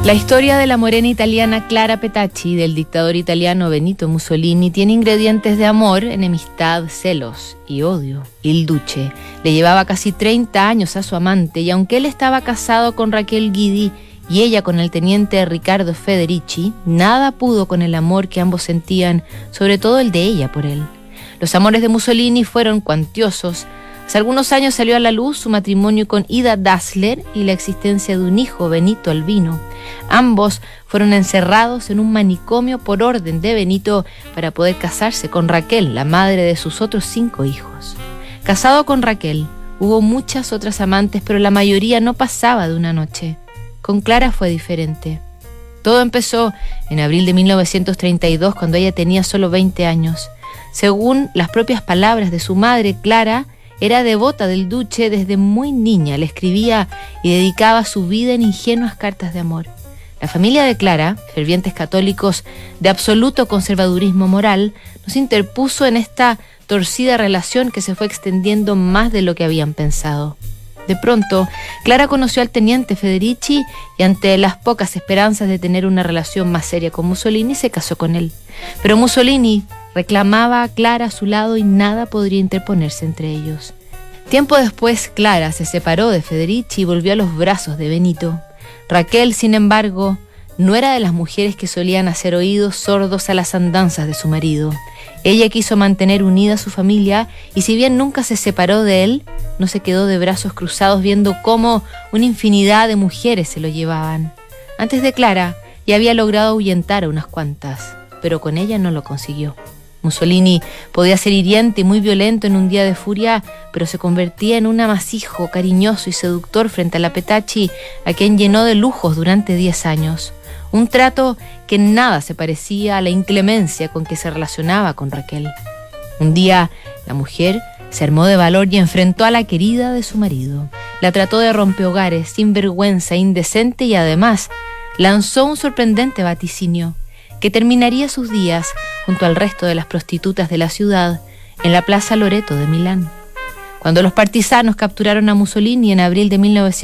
La historia de la morena italiana Clara Petacci y del dictador italiano Benito Mussolini tiene ingredientes de amor, enemistad, celos y odio. Il Duce le llevaba casi 30 años a su amante y aunque él estaba casado con Raquel Guidi y ella con el teniente Riccardo Federici, nada pudo con el amor que ambos sentían, sobre todo el de ella por él. Los amores de Mussolini fueron cuantiosos. Hace algunos años salió a la luz su matrimonio con Ida Dassler y la existencia de un hijo, Benito Albino. Ambos fueron encerrados en un manicomio por orden de Benito para poder casarse con Raquel, la madre de sus otros 5 hijos. Casado con Raquel, hubo muchas otras amantes, pero la mayoría no pasaba de una noche. Con Clara fue diferente. Todo empezó en abril de 1932, cuando ella tenía solo 20 años. Según las propias palabras de su madre, Clara era devota del Duce desde muy niña, le escribía y dedicaba su vida en ingenuas cartas de amor. La familia de Clara, fervientes católicos de absoluto conservadurismo moral, nos interpuso en esta torcida relación que se fue extendiendo más de lo que habían pensado. De pronto, Clara conoció al teniente Federici y ante las pocas esperanzas de tener una relación más seria con Mussolini, se casó con él. Pero Mussolini reclamaba a Clara a su lado y nada podría interponerse entre ellos. Tiempo después, Clara se separó de Federici y volvió a los brazos de Benito. Raquel, sin embargo, no era de las mujeres que solían hacer oídos sordos a las andanzas de su marido. Ella quiso mantener unida a su familia y si bien nunca se separó de él, no se quedó de brazos cruzados viendo cómo una infinidad de mujeres se lo llevaban. Antes de Clara, ya había logrado ahuyentar a unas cuantas, pero con ella no lo consiguió. Mussolini podía ser hiriente y muy violento en un día de furia, pero se convertía en un amasijo, cariñoso y seductor frente a la Petacci, a quien llenó de lujos durante 10 años. Un trato que en nada se parecía a la inclemencia con que se relacionaba con Raquel. Un día, la mujer se armó de valor y enfrentó a la querida de su marido. La trató de rompehogares, sinvergüenza, indecente y además lanzó un sorprendente vaticinio que terminaría sus días junto al resto de las prostitutas de la ciudad en la Plaza Loreto de Milán. Cuando los partisanos capturaron a Mussolini en abril de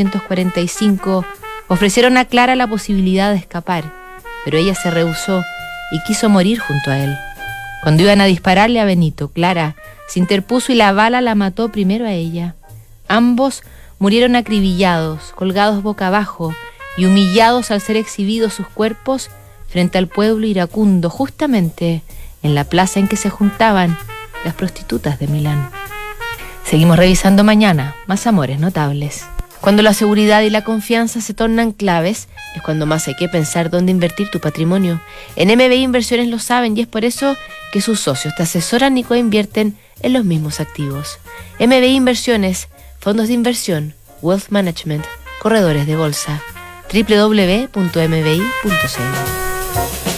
1945, ofrecieron a Clara la posibilidad de escapar, pero ella se rehusó y quiso morir junto a él. Cuando iban a dispararle a Benito, Clara se interpuso y la bala la mató primero a ella. Ambos murieron acribillados, colgados boca abajo y humillados al ser exhibidos sus cuerpos frente al pueblo iracundo, justamente en la plaza en que se juntaban las prostitutas de Milán. Seguimos revisando mañana más amores notables. Cuando la seguridad y la confianza se tornan claves, es cuando más hay que pensar dónde invertir tu patrimonio. En MBI Inversiones lo saben y es por eso que sus socios te asesoran y coinvierten en los mismos activos. MBI Inversiones, fondos de inversión, wealth management, corredores de bolsa. www.mbi.cl